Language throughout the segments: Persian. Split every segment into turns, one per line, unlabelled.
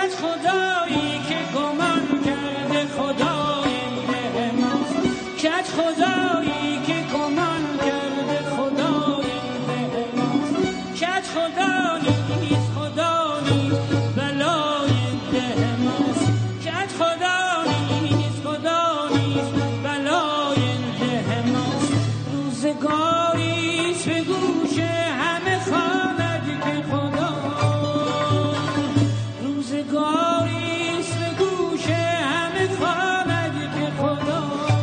خدایی که گمان کرده خدای ده ماست، کج خدایی که گمان کرده خدای ده ماست، کج خدا نیست خدا نیست بلای ده ماست، کج خدا نیست خدا نیست بلای ده ماست. روزگاریست به گوش همه خواند که خدا، روزگاریست به گوش همه خواند که خدا،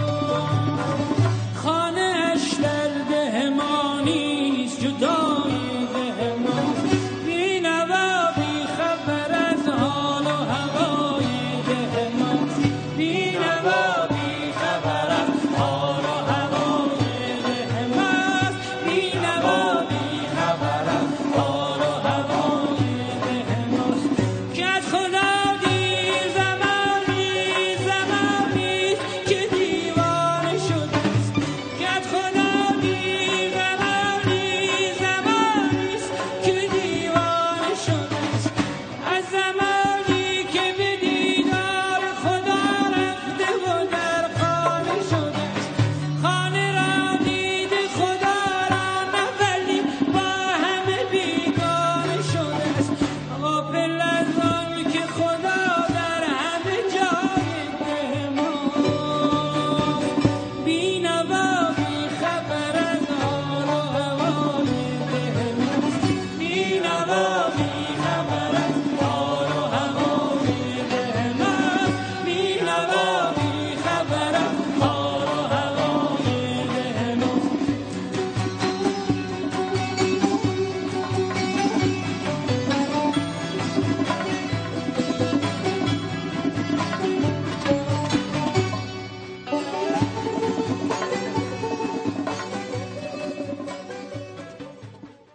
خانه‌اش در ده ما نیست جدای ده ماست، بی‌نوا بی‌خبر از حال و هوای ده ماست، بی‌نوا بی‌خبر از حال و هوای ده ماست، بی‌نوا بی‌خبر از حال و هوای ده ماست. کج خدا